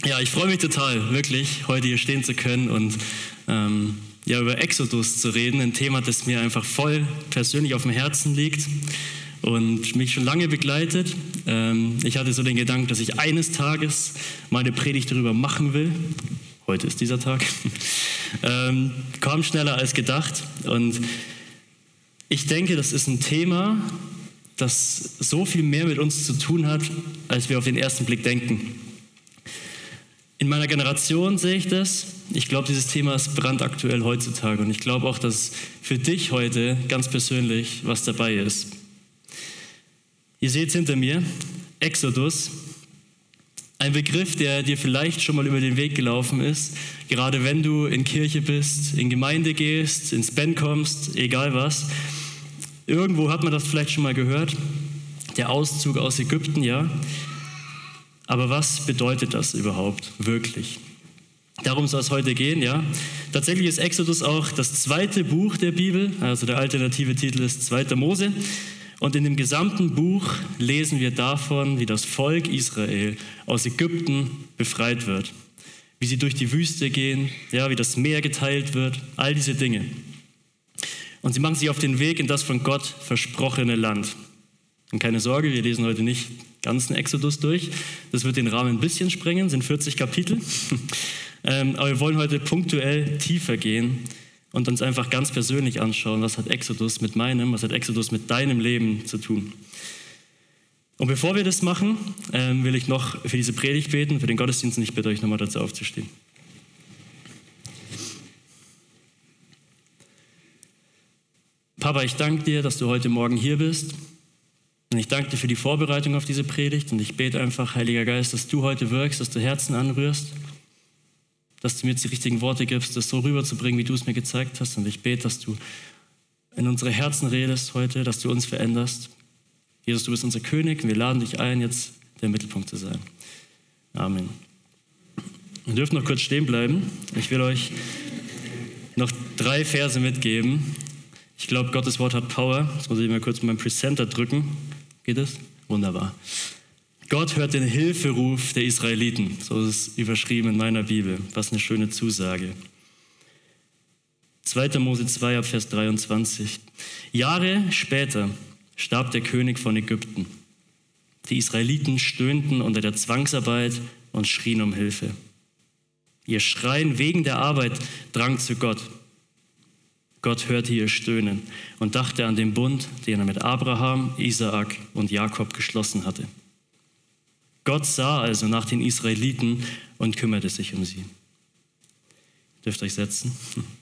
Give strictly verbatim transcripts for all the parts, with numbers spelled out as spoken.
Ja, ich freue mich total, wirklich, heute hier stehen zu können und ähm, ja, über Exodus zu reden. Ein Thema, das mir einfach voll persönlich auf dem Herzen liegt und mich schon lange begleitet. Ähm, ich hatte so den Gedanken, dass ich eines Tages meine Predigt darüber machen will. Heute ist dieser Tag. ähm, kam schneller als gedacht. Und ich denke, das ist ein Thema, das so viel mehr mit uns zu tun hat, als wir auf den ersten Blick denken. In meiner Generation sehe ich das. Ich glaube, dieses Thema ist brandaktuell heutzutage. Und ich glaube auch, dass für dich heute ganz persönlich was dabei ist. Ihr seht hinter mir Exodus. Ein Begriff, der dir vielleicht schon mal über den Weg gelaufen ist. Gerade wenn du in Kirche bist, in Gemeinde gehst, ins Ben kommst, egal was. Irgendwo hat man das vielleicht schon mal gehört. Der Auszug aus Ägypten, ja. Aber was bedeutet das überhaupt wirklich? Darum soll es heute gehen, ja. Tatsächlich ist Exodus auch das zweite Buch der Bibel, also der alternative Titel ist zweiter Mose. Und in dem gesamten Buch lesen wir davon, wie das Volk Israel aus Ägypten befreit wird. Wie sie durch die Wüste gehen, ja, wie das Meer geteilt wird, all diese Dinge. Und sie machen sich auf den Weg in das von Gott versprochene Land. Und keine Sorge, wir lesen heute nicht ganzen Exodus durch. Das wird den Rahmen ein bisschen sprengen, sind vierzig Kapitel. ähm, aber wir wollen heute punktuell tiefer gehen und uns einfach ganz persönlich anschauen, was hat Exodus mit meinem, was hat Exodus mit deinem Leben zu tun. Und bevor wir das machen, ähm, will ich noch für diese Predigt beten, für den Gottesdienst, und ich bitte euch nochmal dazu aufzustehen. Papa, ich danke dir, dass du heute Morgen hier bist. Und ich danke dir für die Vorbereitung auf diese Predigt und ich bete einfach, Heiliger Geist, dass du heute wirkst, dass du Herzen anrührst, dass du mir jetzt die richtigen Worte gibst, das so rüberzubringen, wie du es mir gezeigt hast. Und ich bete, dass du in unsere Herzen redest heute, dass du uns veränderst. Jesus, du bist unser König und wir laden dich ein, jetzt der Mittelpunkt zu sein. Amen. Ihr dürft noch kurz stehen bleiben. Ich will euch noch drei Verse mitgeben. Ich glaube, Gottes Wort hat Power. Jetzt muss ich mal kurz meinen Presenter drücken. Geht es? Wunderbar. Gott hört den Hilferuf der Israeliten. So ist es überschrieben in meiner Bibel. Was eine schöne Zusage. zweiter Mose zwei, ab Vers dreiundzwanzig. Jahre später starb der König von Ägypten. Die Israeliten stöhnten unter der Zwangsarbeit und schrien um Hilfe. Ihr Schreien wegen der Arbeit drang zu Gott. Gott hörte ihr Stöhnen und dachte an den Bund, den er mit Abraham, Isaak und Jakob geschlossen hatte. Gott sah also nach den Israeliten und kümmerte sich um sie. Ihr dürft euch setzen.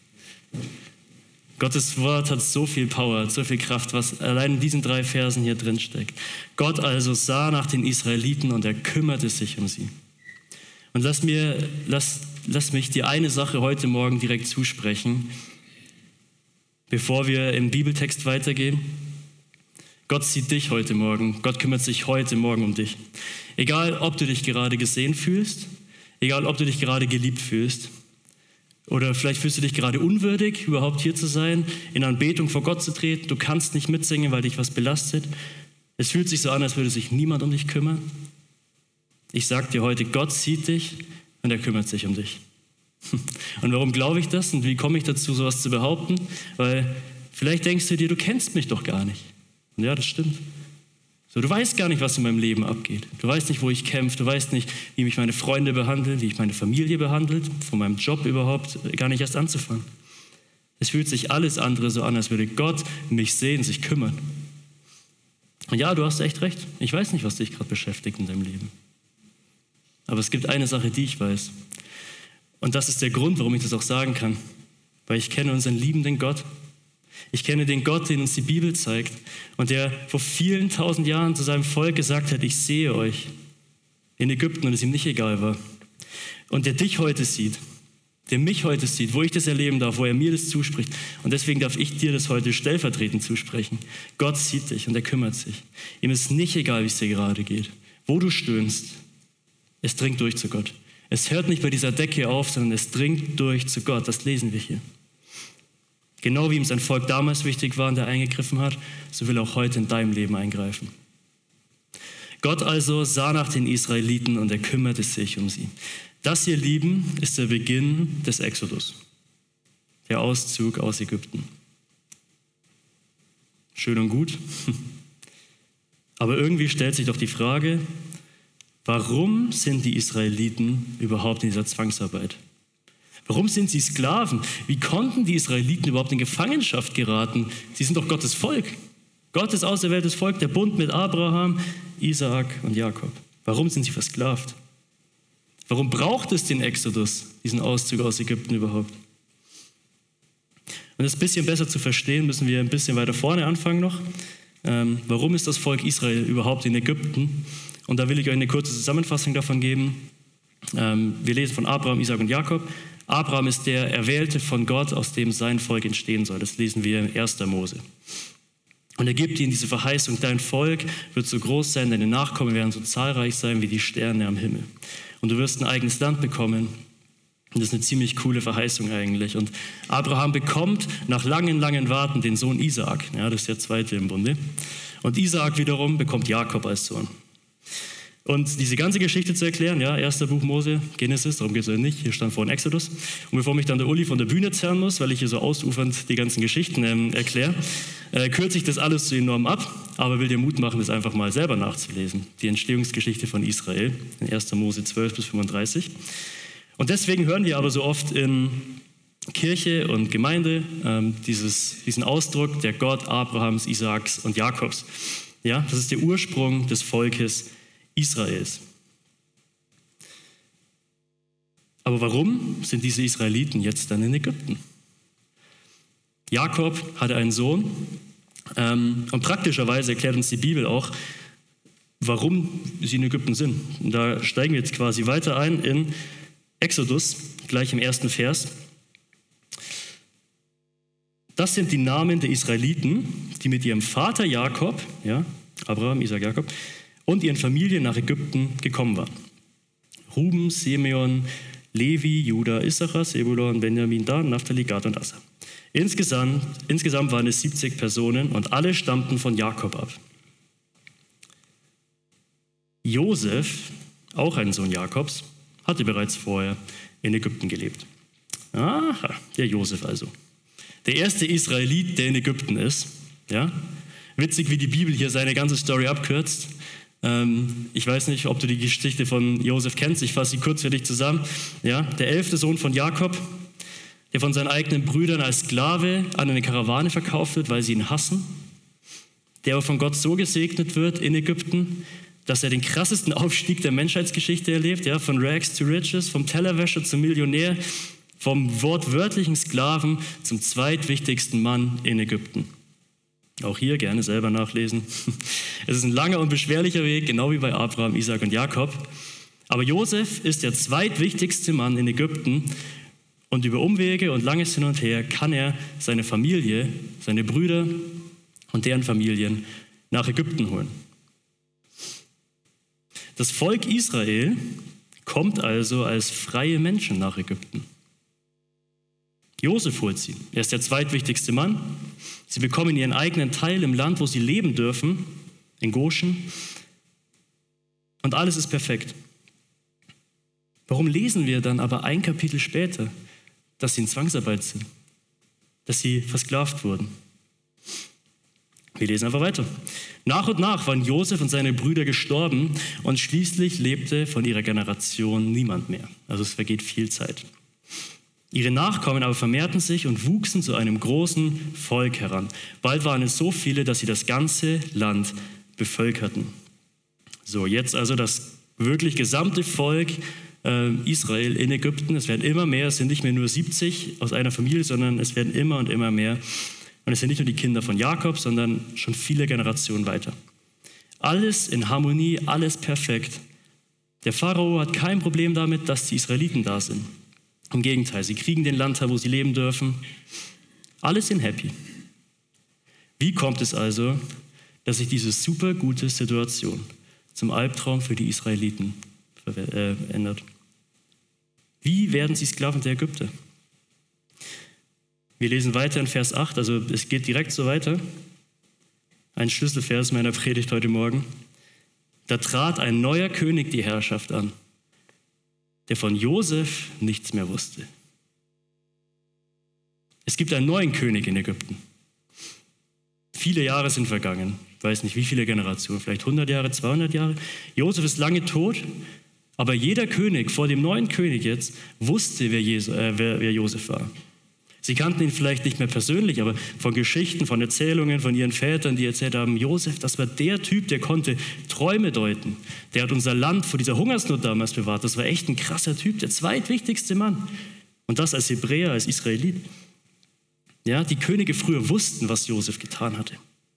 Gottes Wort hat so viel Power, so viel Kraft, was allein in diesen drei Versen hier drin steckt. Gott also sah nach den Israeliten und er kümmerte sich um sie. Und lass mir, lass, lass mich dir eine Sache heute Morgen direkt zusprechen, bevor wir im Bibeltext weitergehen. Gott sieht dich heute Morgen. Gott kümmert sich heute Morgen um dich. Egal, ob du dich gerade gesehen fühlst, egal, ob du dich gerade geliebt fühlst, oder vielleicht fühlst du dich gerade unwürdig, überhaupt hier zu sein, in Anbetung vor Gott zu treten. Du kannst nicht mitsingen, weil dich was belastet. Es fühlt sich so an, als würde sich niemand um dich kümmern. Ich sage dir heute, Gott sieht dich und er kümmert sich um dich. Und warum glaube ich das und wie komme ich dazu, sowas zu behaupten? Weil vielleicht denkst du dir, du kennst mich doch gar nicht. Und ja, das stimmt. So, du weißt gar nicht, was in meinem Leben abgeht. Du weißt nicht, wo ich kämpfe. Du weißt nicht, wie mich meine Freunde behandeln, wie ich meine Familie behandelt, von meinem Job überhaupt gar nicht erst anzufangen. Es fühlt sich alles andere so an, als würde Gott mich sehen, sich kümmern. Und ja, du hast echt recht. Ich weiß nicht, was dich gerade beschäftigt in deinem Leben. Aber es gibt eine Sache, die ich weiß. Und das ist der Grund, warum ich das auch sagen kann. Weil ich kenne unseren liebenden Gott. Ich kenne den Gott, den uns die Bibel zeigt und der vor vielen tausend Jahren zu seinem Volk gesagt hat, ich sehe euch in Ägypten und es ihm nicht egal war. Und der dich heute sieht, der mich heute sieht, wo ich das erleben darf, wo er mir das zuspricht. Und deswegen darf ich dir das heute stellvertretend zusprechen. Gott sieht dich und er kümmert sich. Ihm ist nicht egal, wie es dir gerade geht, wo du stöhnst. Es dringt durch zu Gott. Es hört nicht bei dieser Decke auf, sondern es dringt durch zu Gott. Das lesen wir hier. Genau wie ihm sein Volk damals wichtig war und er eingegriffen hat, so will er auch heute in deinem Leben eingreifen. Gott also sah nach den Israeliten und er kümmerte sich um sie. Das, ihr Lieben, ist der Beginn des Exodus, der Auszug aus Ägypten. Schön und gut, aber irgendwie stellt sich doch die Frage, warum sind die Israeliten überhaupt in dieser Zwangsarbeit? Warum sind sie Sklaven? Wie konnten die Israeliten überhaupt in Gefangenschaft geraten? Sie sind doch Gottes Volk. Gottes auserwähltes Volk, der Bund mit Abraham, Isaak und Jakob. Warum sind sie versklavt? Warum braucht es den Exodus, diesen Auszug aus Ägypten überhaupt? Um das ein bisschen besser zu verstehen, müssen wir ein bisschen weiter vorne anfangen noch. Ähm, warum ist das Volk Israel überhaupt in Ägypten? Und da will ich euch eine kurze Zusammenfassung davon geben. Ähm, wir lesen von Abraham, Isaak und Jakob. Abraham ist der Erwählte von Gott, aus dem sein Volk entstehen soll. Das lesen wir in erster Mose. Und er gibt ihnen diese Verheißung, dein Volk wird so groß sein, deine Nachkommen werden so zahlreich sein wie die Sterne am Himmel. Und du wirst ein eigenes Land bekommen. Und das ist eine ziemlich coole Verheißung eigentlich. Und Abraham bekommt nach langem, langem Warten den Sohn Isaak. Ja, das ist der zweite im Bunde. Und Isaak wiederum bekommt Jakob als Sohn. Und diese ganze Geschichte zu erklären, ja, erster Buch Mose, Genesis, darum geht es ja nicht, hier stand vorhin Exodus. Und bevor mich dann der Uli von der Bühne zerren muss, weil ich hier so ausufernd die ganzen Geschichten ähm, erkläre, äh, kürze ich das alles so enorm ab, aber will dir Mut machen, das einfach mal selber nachzulesen. Die Entstehungsgeschichte von Israel, in erster Mose zwölf bis fünfunddreißig. Und deswegen hören wir aber so oft in Kirche und Gemeinde ähm, dieses, diesen Ausdruck, der Gott Abrahams, Isaaks und Jakobs. Ja, das ist der Ursprung des Volkes Israels. Aber warum sind diese Israeliten jetzt dann in Ägypten? Jakob hatte einen Sohn ähm, und praktischerweise erklärt uns die Bibel auch, warum sie in Ägypten sind. Und da steigen wir jetzt quasi weiter ein in Exodus, gleich im ersten Vers. Das sind die Namen der Israeliten, die mit ihrem Vater Jakob, ja, Abraham, Isaak, Jakob, und ihren Familien nach Ägypten gekommen waren. Ruben, Simeon, Levi, Juda, Issachar, Sebulon, Benjamin, Dan, Naphtali, Gad und Asser. Insgesamt, insgesamt waren es siebzig Personen und alle stammten von Jakob ab. Josef, auch ein Sohn Jakobs, hatte bereits vorher in Ägypten gelebt. Aha, der Josef also. Der erste Israelit, der in Ägypten ist. Ja? Witzig, wie die Bibel hier seine ganze Story abkürzt. Ähm, ich weiß nicht, ob du die Geschichte von Josef kennst. Ich fasse sie kurz für dich zusammen. Ja? Der elfte Sohn von Jakob, der von seinen eigenen Brüdern als Sklave an eine Karawane verkauft wird, weil sie ihn hassen. Der aber von Gott so gesegnet wird in Ägypten, dass er den krassesten Aufstieg der Menschheitsgeschichte erlebt, ja, von Rags to Riches, vom Tellerwäscher zum Millionär, vom wortwörtlichen Sklaven zum zweitwichtigsten Mann in Ägypten. Auch hier gerne selber nachlesen. Es ist ein langer und beschwerlicher Weg, genau wie bei Abraham, Isaak und Jakob. Aber Josef ist der zweitwichtigste Mann in Ägypten und über Umwege und langes Hin und Her kann er seine Familie, seine Brüder und deren Familien nach Ägypten holen. Das Volk Israel kommt also als freie Menschen nach Ägypten. Josef holt sie. Er ist der zweitwichtigste Mann. Sie bekommen ihren eigenen Teil im Land, wo sie leben dürfen, in Goshen. Und alles ist perfekt. Warum lesen wir dann aber ein Kapitel später, dass sie in Zwangsarbeit sind, dass sie versklavt wurden? Wir lesen einfach weiter. Nach und nach waren Josef und seine Brüder gestorben und schließlich lebte von ihrer Generation niemand mehr. Also es vergeht viel Zeit. Ihre Nachkommen aber vermehrten sich und wuchsen zu einem großen Volk heran. Bald waren es so viele, dass sie das ganze Land bevölkerten. So, jetzt also das wirklich gesamte Volk äh, Israel in Ägypten. Es werden immer mehr, es sind nicht mehr nur siebzig aus einer Familie, sondern es werden immer und immer mehr. Und es sind nicht nur die Kinder von Jakob, sondern schon viele Generationen weiter. Alles in Harmonie, alles perfekt. Der Pharao hat kein Problem damit, dass die Israeliten da sind. Im Gegenteil, sie kriegen den Landteil, wo sie leben dürfen. Alles sind happy. Wie kommt es also, dass sich diese super gute Situation zum Albtraum für die Israeliten äh, ändert? Wie werden sie Sklaven der Ägypter? Wir lesen weiter in Vers acht, also es geht direkt so weiter. Ein Schlüsselvers meiner Predigt heute Morgen. Da trat ein neuer König die Herrschaft an. der von Josef nichts mehr wusste. Es gibt einen neuen König in Ägypten. Viele Jahre sind vergangen. Ich weiß nicht, wie viele Generationen, vielleicht hundert Jahre, zweihundert Jahre. Josef ist lange tot, aber jeder König vor dem neuen König jetzt wusste, wer, Jesu, äh, wer, wer Josef war. Sie kannten ihn vielleicht nicht mehr persönlich, aber von Geschichten, von Erzählungen, von ihren Vätern, die erzählt haben, Josef, das war der Typ, der konnte Träume deuten. Der hat unser Land vor dieser Hungersnot damals bewahrt. Das war echt ein krasser Typ, der zweitwichtigste Mann. Und das als Hebräer, als Israelit. Ja, die Könige früher wussten, was Josef getan hatte.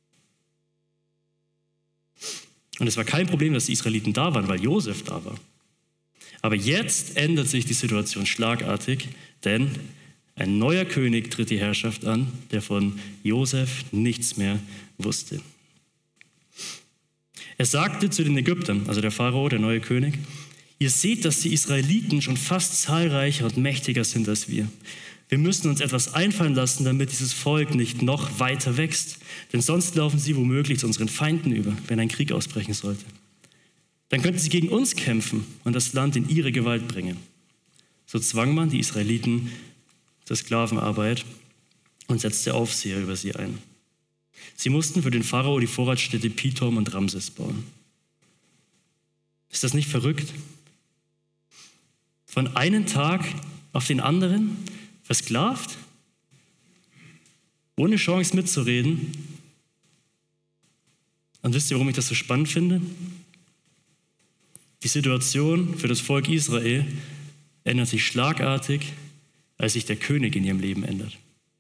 Und es war kein Problem, dass die Israeliten da waren, weil Josef da war. Aber jetzt ändert sich die Situation schlagartig, denn ein neuer König tritt die Herrschaft an, der von Josef nichts mehr wusste. Er sagte zu den Ägyptern, also der Pharao, der neue König, ihr seht, dass die Israeliten schon fast zahlreicher und mächtiger sind als wir. Wir müssen uns etwas einfallen lassen, damit dieses Volk nicht noch weiter wächst. Denn sonst laufen sie womöglich zu unseren Feinden über, wenn ein Krieg ausbrechen sollte. Dann könnten sie gegen uns kämpfen und das Land in ihre Gewalt bringen. So zwang man die Israeliten zur Sklavenarbeit und setzte Aufseher über sie ein. Sie mussten für den Pharao die Vorratsstädte Pithom und Ramses bauen. Ist das nicht verrückt? Von einem Tag auf den anderen versklavt, ohne Chance mitzureden. Und wisst ihr, warum ich das so spannend finde? Die Situation für das Volk Israel ändert sich schlagartig, als sich der König in ihrem Leben ändert.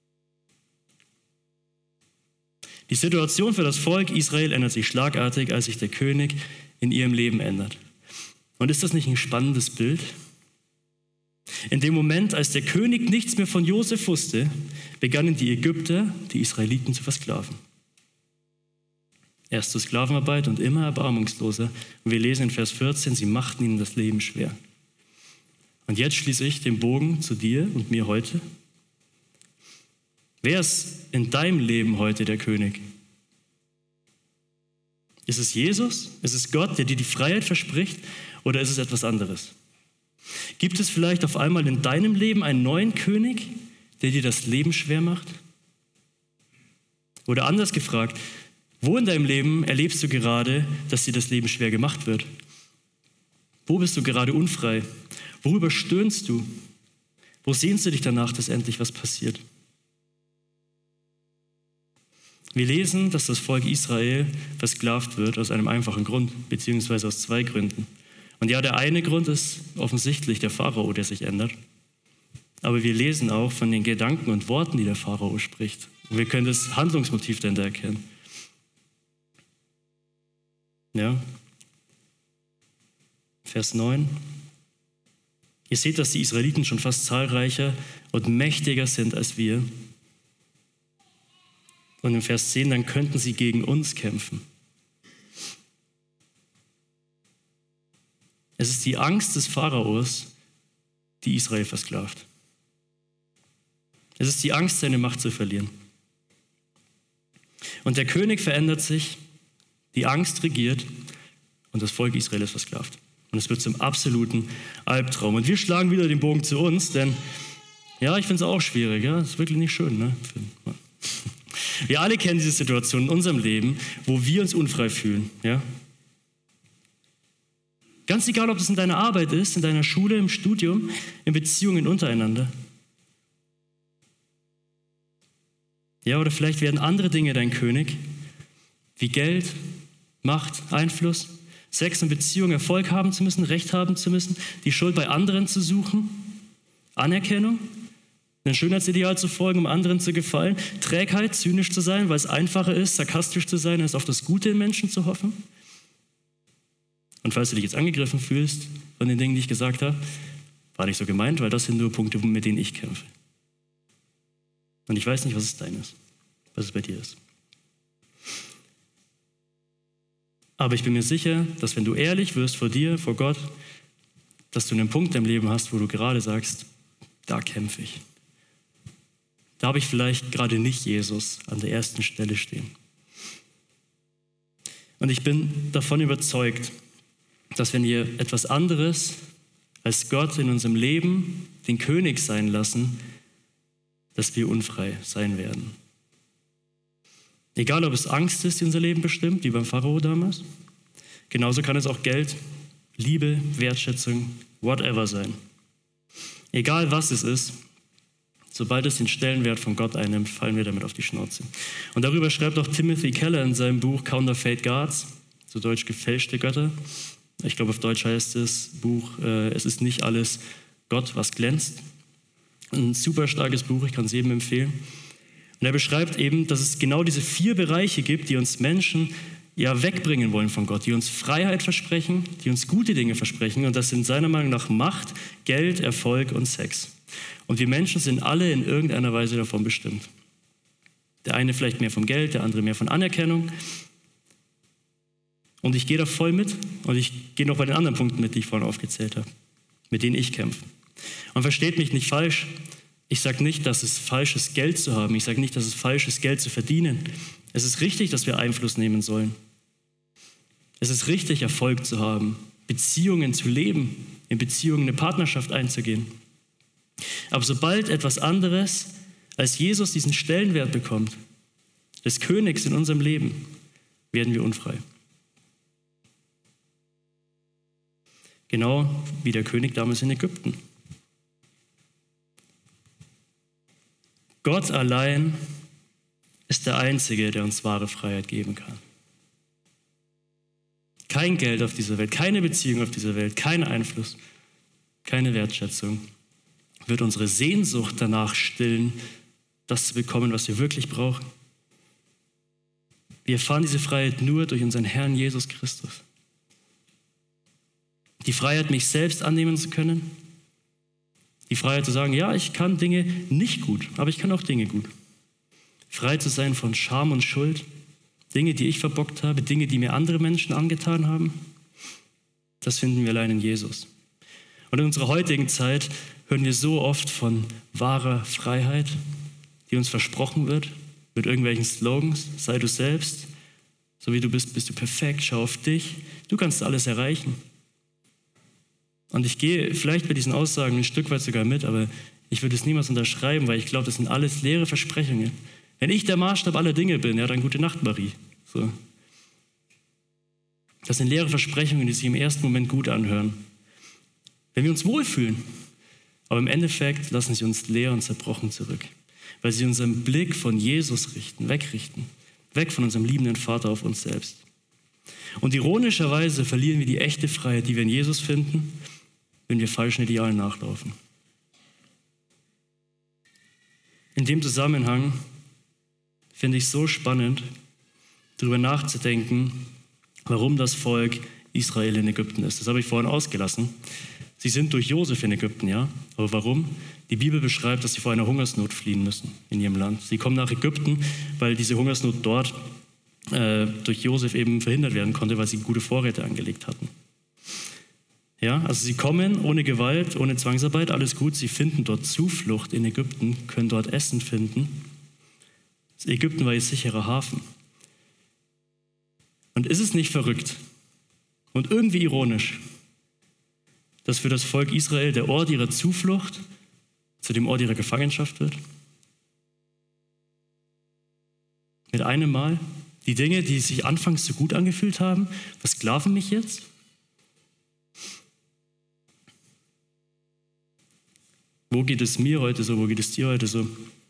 Die Situation für das Volk Israel ändert sich schlagartig, als sich der König in ihrem Leben ändert. Und ist das nicht ein spannendes Bild? In dem Moment, als der König nichts mehr von Josef wusste, begannen die Ägypter, die Israeliten zu versklaven. Erst zur Sklavenarbeit und immer erbarmungsloser. Und wir lesen in Vers vierzehn, sie machten ihnen das Leben schwer. Und jetzt schließe ich den Bogen zu dir und mir heute. Wer ist in deinem Leben heute der König? Ist es Jesus? Ist es Gott, der dir die Freiheit verspricht? Oder ist es etwas anderes? Gibt es vielleicht auf einmal in deinem Leben einen neuen König, der dir das Leben schwer macht? Oder anders gefragt, wo in deinem Leben erlebst du gerade, dass dir das Leben schwer gemacht wird? Wo bist du gerade unfrei? Worüber stöhnst du? Wo sehnst du dich danach, dass endlich was passiert? Wir lesen, dass das Volk Israel versklavt wird aus einem einfachen Grund, beziehungsweise aus zwei Gründen. Und ja, der eine Grund ist offensichtlich der Pharao, der sich ändert. Aber wir lesen auch von den Gedanken und Worten, die der Pharao spricht. Und wir können das Handlungsmotiv dahinter erkennen. Ja. Vers neun. Ihr seht, dass die Israeliten schon fast zahlreicher und mächtiger sind als wir. Und im Vers zehn, dann könnten sie gegen uns kämpfen. Es ist die Angst des Pharaos, die Israel versklavt. Es ist die Angst, seine Macht zu verlieren. Und der König verändert sich, die Angst regiert und das Volk Israel ist versklavt. Und es wird zum absoluten Albtraum. Und wir schlagen wieder den Bogen zu uns, denn ja, ich finde es auch schwierig. Ja? Das ist wirklich nicht schön. Ne? Wir alle kennen diese Situation in unserem Leben, wo wir uns unfrei fühlen. Ja? Ganz egal, ob das in deiner Arbeit ist, in deiner Schule, im Studium, in Beziehungen untereinander. Ja, oder vielleicht werden andere Dinge dein König, wie Geld, Macht, Einfluss, Sex und Beziehung, Erfolg haben zu müssen, Recht haben zu müssen, die Schuld bei anderen zu suchen, Anerkennung, einem Schönheitsideal zu folgen, um anderen zu gefallen, Trägheit, zynisch zu sein, weil es einfacher ist, sarkastisch zu sein, als auf das Gute im Menschen zu hoffen. Und falls du dich jetzt angegriffen fühlst von den Dingen, die ich gesagt habe, war nicht so gemeint, weil das sind nur Punkte, mit denen ich kämpfe. Und ich weiß nicht, was es deines, was es bei dir ist. Aber ich bin mir sicher, dass wenn du ehrlich wirst vor dir, vor Gott, dass du einen Punkt im Leben hast, wo du gerade sagst, da kämpfe ich. Da habe ich vielleicht gerade nicht Jesus an der ersten Stelle stehen. Und ich bin davon überzeugt, dass wenn ihr etwas anderes als Gott in unserem Leben den König sein lassen, dass wir unfrei sein werden. Egal, ob es Angst ist, die unser Leben bestimmt, wie beim Pharao damals. Genauso kann es auch Geld, Liebe, Wertschätzung, whatever sein. Egal, was es ist, sobald es den Stellenwert von Gott einnimmt, fallen wir damit auf die Schnauze. Und darüber schreibt auch Timothy Keller in seinem Buch Counterfeit Gods, zu Deutsch gefälschte Götter. Ich glaube, auf Deutsch heißt das Buch, äh, es ist nicht alles Gott, was glänzt. Ein super starkes Buch, ich kann es jedem empfehlen. Und er beschreibt eben, dass es genau diese vier Bereiche gibt, die uns Menschen ja wegbringen wollen von Gott, die uns Freiheit versprechen, die uns gute Dinge versprechen. Und das sind seiner Meinung nach Macht, Geld, Erfolg und Sex. Und wir Menschen sind alle in irgendeiner Weise davon bestimmt. Der eine vielleicht mehr vom Geld, der andere mehr von Anerkennung. Und ich gehe da voll mit und ich gehe noch bei den anderen Punkten mit, die ich vorhin aufgezählt habe, mit denen ich kämpfe. Und versteht mich nicht falsch, ich sage nicht, dass es falsch ist, Geld zu haben. Ich sage nicht, dass es falsch ist, Geld zu verdienen. Es ist richtig, dass wir Einfluss nehmen sollen. Es ist richtig, Erfolg zu haben, Beziehungen zu leben, in Beziehungen eine Partnerschaft einzugehen. Aber sobald etwas anderes als Jesus diesen Stellenwert bekommt, des Königs in unserem Leben, werden wir unfrei. Genau wie der König damals in Ägypten. Gott allein ist der Einzige, der uns wahre Freiheit geben kann. Kein Geld auf dieser Welt, keine Beziehung auf dieser Welt, kein Einfluss, keine Wertschätzung wird unsere Sehnsucht danach stillen, das zu bekommen, was wir wirklich brauchen. Wir erfahren diese Freiheit nur durch unseren Herrn Jesus Christus. Die Freiheit, mich selbst annehmen zu können. Die Freiheit zu sagen, ja, ich kann Dinge nicht gut, aber ich kann auch Dinge gut. Frei zu sein von Scham und Schuld, Dinge, die ich verbockt habe, Dinge, die mir andere Menschen angetan haben, das finden wir allein in Jesus. Und in unserer heutigen Zeit hören wir so oft von wahrer Freiheit, die uns versprochen wird, mit irgendwelchen Slogans, sei du selbst, so wie du bist, bist du perfekt, schau auf dich, du kannst alles erreichen. Und ich gehe vielleicht bei diesen Aussagen ein Stück weit sogar mit, aber ich würde es niemals unterschreiben, weil ich glaube, das sind alles leere Versprechungen. Wenn ich der Maßstab aller Dinge bin, ja, dann gute Nacht, Marie. So. Das sind leere Versprechungen, die sich im ersten Moment gut anhören. Wenn wir uns wohlfühlen, aber im Endeffekt lassen sie uns leer und zerbrochen zurück, weil sie unseren Blick von Jesus richten, wegrichten, weg von unserem liebenden Vater auf uns selbst. Und ironischerweise verlieren wir die echte Freiheit, die wir in Jesus finden, wenn wir falschen Idealen nachlaufen. In dem Zusammenhang finde ich es so spannend, darüber nachzudenken, warum das Volk Israel in Ägypten ist. Das habe ich vorhin ausgelassen. Sie sind durch Josef in Ägypten, ja. Aber warum? Die Bibel beschreibt, dass sie vor einer Hungersnot fliehen müssen in ihrem Land. Sie kommen nach Ägypten, weil diese Hungersnot dort äh, durch Josef eben verhindert werden konnte, weil sie gute Vorräte angelegt hatten. Ja, also sie kommen ohne Gewalt, ohne Zwangsarbeit, alles gut. Sie finden dort Zuflucht in Ägypten, können dort Essen finden. Ägypten war ihr sicherer Hafen. Und ist es nicht verrückt und irgendwie ironisch, dass für das Volk Israel der Ort ihrer Zuflucht zu dem Ort ihrer Gefangenschaft wird? Mit einem Mal die Dinge, die sich anfangs so gut angefühlt haben, versklaven mich jetzt? Wo geht es mir heute so? Wo geht es dir heute so?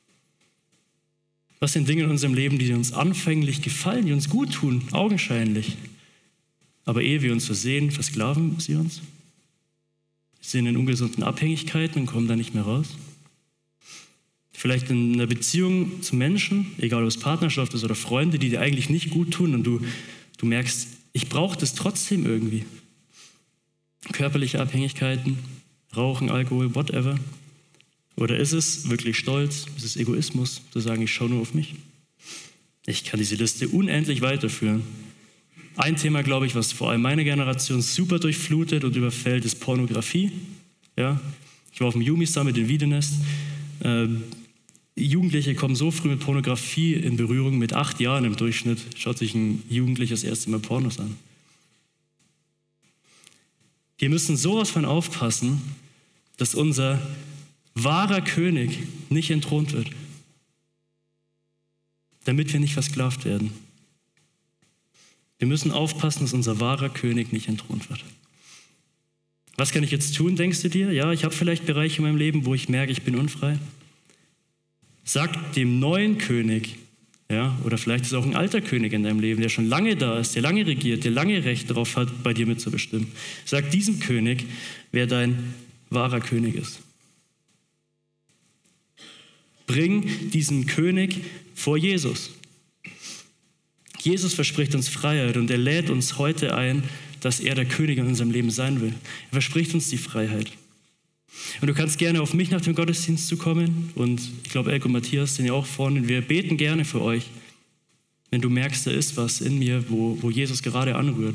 Was sind Dinge in unserem Leben, die uns anfänglich gefallen, die uns gut tun, augenscheinlich? Aber ehe wir uns versehen, versklaven sie uns? Wir sind in ungesunden Abhängigkeiten und kommen da nicht mehr raus. Vielleicht in einer Beziehung zu Menschen, egal ob es Partnerschaft ist oder Freunde, die dir eigentlich nicht gut tun und du, du merkst, ich brauche das trotzdem irgendwie. Körperliche Abhängigkeiten, Rauchen, Alkohol, whatever. Oder ist es wirklich Stolz, ist es Egoismus, zu sagen, ich schaue nur auf mich? Ich kann diese Liste unendlich weiterführen. Ein Thema, glaube ich, was vor allem meine Generation super durchflutet und überfällt, ist Pornografie. Ja? Ich war auf dem Yumi Summit in Wiedenest. Äh, Jugendliche kommen so früh mit Pornografie in Berührung, mit acht Jahren im Durchschnitt schaut sich ein Jugendlicher das erste Mal Pornos an. Wir müssen sowas von aufpassen, dass unser wahrer König nicht entthront wird, damit wir nicht versklavt werden. Wir müssen aufpassen, dass unser wahrer König nicht entthront wird. Was kann ich jetzt tun, denkst du dir? Ja, ich habe vielleicht Bereiche in meinem Leben, wo ich merke, ich bin unfrei. Sag dem neuen König, ja, oder vielleicht ist auch ein alter König in deinem Leben, der schon lange da ist, der lange regiert, der lange Recht darauf hat, bei dir mitzubestimmen. Sag diesem König, wer dein wahrer König ist. Bring diesen König vor Jesus. Jesus verspricht uns Freiheit und er lädt uns heute ein, dass er der König in unserem Leben sein will. Er verspricht uns die Freiheit. Und du kannst gerne auf mich nach dem Gottesdienst zukommen und ich glaube, Elke und Matthias sind ja auch vorne. Wir beten gerne für euch, wenn du merkst, da ist was in mir, wo, wo Jesus gerade anrührt.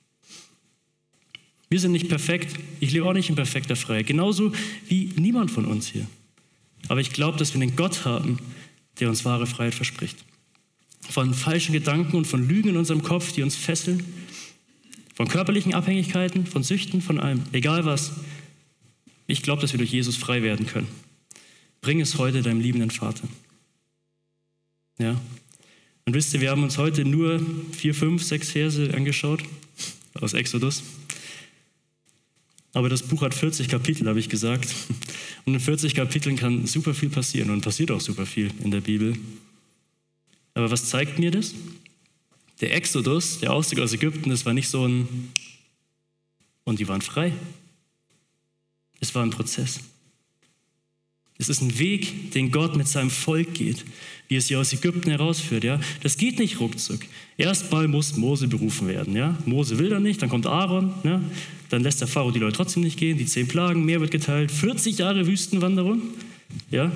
Wir sind nicht perfekt. Ich lebe auch nicht in perfekter Freiheit. Genauso wie niemand von uns hier. Aber ich glaube, dass wir einen Gott haben, der uns wahre Freiheit verspricht. Von falschen Gedanken und von Lügen in unserem Kopf, die uns fesseln. Von körperlichen Abhängigkeiten, von Süchten, von allem. Egal was. Ich glaube, dass wir durch Jesus frei werden können. Bring es heute deinem liebenden Vater. Ja. Und wisst ihr, wir haben uns heute nur vier, fünf, sechs Verse angeschaut aus Exodus. Aber das Buch hat vierzig Kapitel, habe ich gesagt. Und in vierzig Kapiteln kann super viel passieren und passiert auch super viel in der Bibel. Aber was zeigt mir das? Der Exodus, der Auszug aus Ägypten, das war nicht so ein und die waren frei. Es war ein Prozess. Es ist ein Weg, den Gott mit seinem Volk geht, wie es sie aus Ägypten herausführt. Ja? Das geht nicht ruckzuck. Erstmal muss Mose berufen werden. Ja? Mose will dann nicht, dann kommt Aaron. Ja? Dann lässt der Pharao die Leute trotzdem nicht gehen. Die zehn Plagen, Meer wird geteilt. vierzig Jahre Wüstenwanderung. Ja?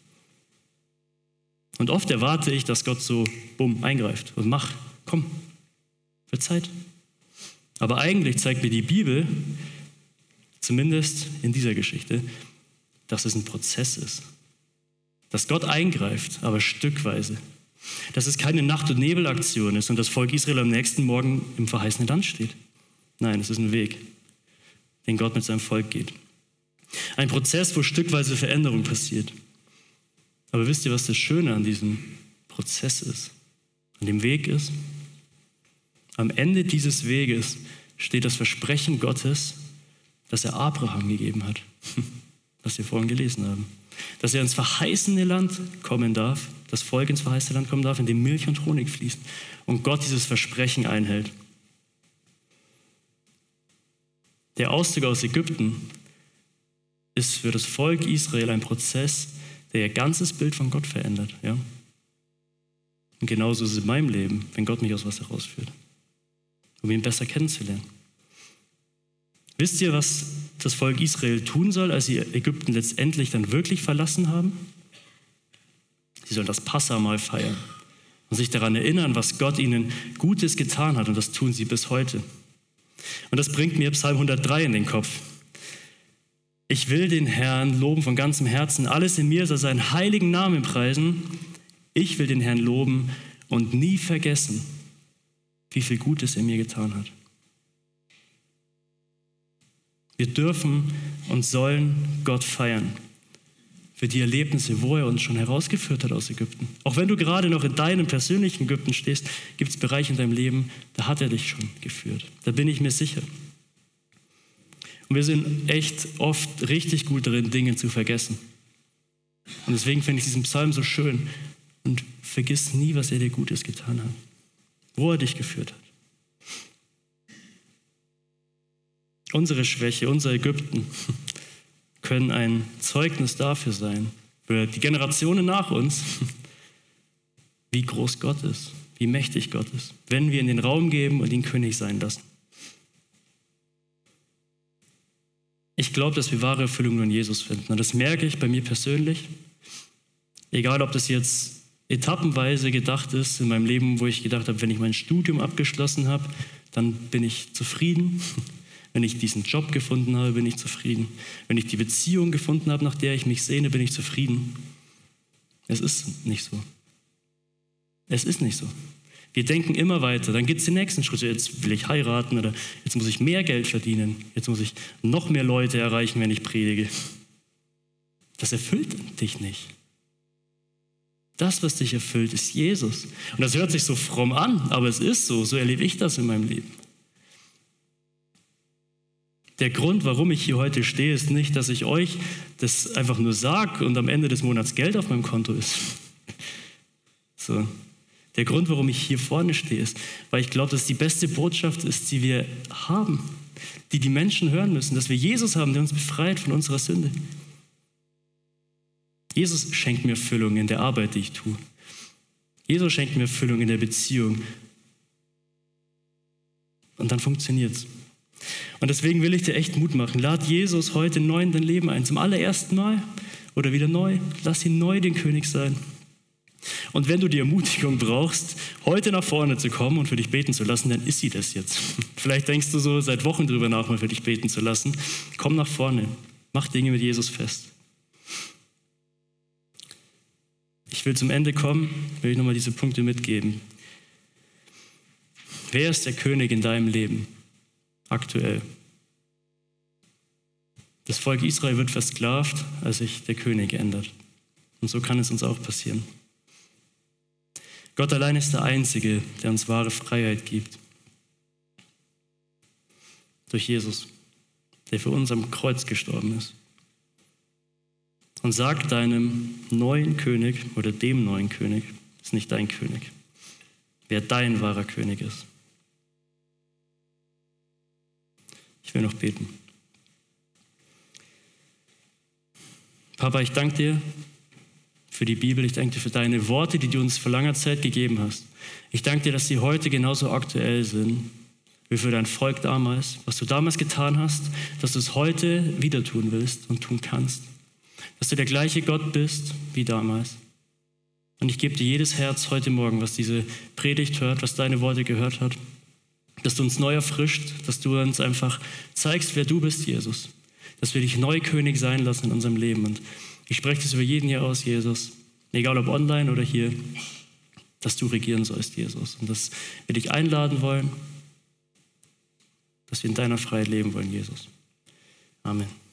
Und oft erwarte ich, dass Gott so, bumm, eingreift und mach, komm, wird Zeit. Aber eigentlich zeigt mir die Bibel, zumindest in dieser Geschichte, dass es ein Prozess ist. Dass Gott eingreift, aber stückweise. Dass es keine Nacht- und Nebelaktion ist und das Volk Israel am nächsten Morgen im verheißenen Land steht. Nein, es ist ein Weg, den Gott mit seinem Volk geht. Ein Prozess, wo stückweise Veränderung passiert. Aber wisst ihr, was das Schöne an diesem Prozess ist? An dem Weg ist? Am Ende dieses Weges steht das Versprechen Gottes, das er Abraham gegeben hat, was wir vorhin gelesen haben. Dass er ins verheißene Land kommen darf, das Volk ins verheißene Land kommen darf, in dem Milch und Honig fließt. Und Gott dieses Versprechen einhält. Der Auszug aus Ägypten ist für das Volk Israel ein Prozess, der ihr ganzes Bild von Gott verändert. Ja? Und genauso ist es in meinem Leben, wenn Gott mich aus was herausführt, um ihn besser kennenzulernen. Wisst ihr, was das Volk Israel tun soll, als sie Ägypten letztendlich dann wirklich verlassen haben? Sie sollen das Passamal feiern und sich daran erinnern, was Gott ihnen Gutes getan hat. Und das tun sie bis heute. Und das bringt mir Psalm hundertdrei in den Kopf. Ich will den Herrn loben von ganzem Herzen. Alles in mir soll seinen heiligen Namen preisen. Ich will den Herrn loben und nie vergessen, wie viel Gutes er mir getan hat. Wir dürfen und sollen Gott feiern für die Erlebnisse, wo er uns schon herausgeführt hat aus Ägypten. Auch wenn du gerade noch in deinem persönlichen Ägypten stehst, gibt es Bereiche in deinem Leben, da hat er dich schon geführt. Da bin ich mir sicher. Und wir sind echt oft richtig gut darin, Dinge zu vergessen. Und deswegen finde ich diesen Psalm so schön. Und vergiss nie, was er dir Gutes getan hat. Wo er dich geführt hat. Unsere Schwäche, unser Ägypten können ein Zeugnis dafür sein, für die Generationen nach uns, wie groß Gott ist, wie mächtig Gott ist, wenn wir in den Raum geben und ihn König sein lassen. Ich glaube, dass wir wahre Erfüllung nur in Jesus finden. Und das merke ich bei mir persönlich. Egal, ob das jetzt etappenweise gedacht ist in meinem Leben, wo ich gedacht habe, wenn ich mein Studium abgeschlossen habe, dann bin ich zufrieden. Wenn ich diesen Job gefunden habe, bin ich zufrieden. Wenn ich die Beziehung gefunden habe, nach der ich mich sehne, bin ich zufrieden. Es ist nicht so. Es ist nicht so. Wir denken immer weiter. Dann gibt es den nächsten Schritt. Jetzt will ich heiraten oder jetzt muss ich mehr Geld verdienen. Jetzt muss ich noch mehr Leute erreichen, wenn ich predige. Das erfüllt dich nicht. Das, was dich erfüllt, ist Jesus. Und das hört sich so fromm an, aber es ist so. So erlebe ich das in meinem Leben. Der Grund, warum ich hier heute stehe, ist nicht, dass ich euch das einfach nur sage und am Ende des Monats Geld auf meinem Konto ist. So. Der Grund, warum ich hier vorne stehe, ist, weil ich glaube, dass die beste Botschaft ist, die wir haben, die die Menschen hören müssen, dass wir Jesus haben, der uns befreit von unserer Sünde. Jesus schenkt mir Erfüllung in der Arbeit, die ich tue. Jesus schenkt mir Erfüllung in der Beziehung. Und dann funktioniert es. Und deswegen will ich dir echt Mut machen. Lad Jesus heute neu in dein Leben ein, zum allerersten Mal oder wieder neu. Lass ihn neu den König sein. Und wenn du die Ermutigung brauchst, heute nach vorne zu kommen und für dich beten zu lassen, dann ist sie das jetzt. Vielleicht denkst du so seit Wochen drüber nach, mal für dich beten zu lassen. Komm nach vorne. Mach Dinge mit Jesus fest. Ich will zum Ende kommen, will ich nochmal diese Punkte mitgeben. Wer ist der König in deinem Leben aktuell? Das Volk Israel wird versklavt, als sich der König ändert. Und so kann es uns auch passieren. Gott allein ist der Einzige, der uns wahre Freiheit gibt. Durch Jesus, der für uns am Kreuz gestorben ist. Und sag deinem neuen König oder dem neuen König, ist nicht dein König, wer dein wahrer König ist. Ich will noch beten. Papa, ich danke dir für die Bibel. Ich danke dir für deine Worte, die du uns vor langer Zeit gegeben hast. Ich danke dir, dass sie heute genauso aktuell sind wie für dein Volk damals. Was du damals getan hast, dass du es heute wieder tun willst und tun kannst. Dass du der gleiche Gott bist wie damals. Und ich gebe dir jedes Herz heute Morgen, was diese Predigt hört, was deine Worte gehört hat, dass du uns neu erfrischt, dass du uns einfach zeigst, wer du bist, Jesus. Dass wir dich neu König sein lassen in unserem Leben. Und ich spreche das über jeden hier aus, Jesus, egal ob online oder hier, dass du regieren sollst, Jesus. Und dass wir dich einladen wollen, dass wir in deiner Freiheit leben wollen, Jesus. Amen.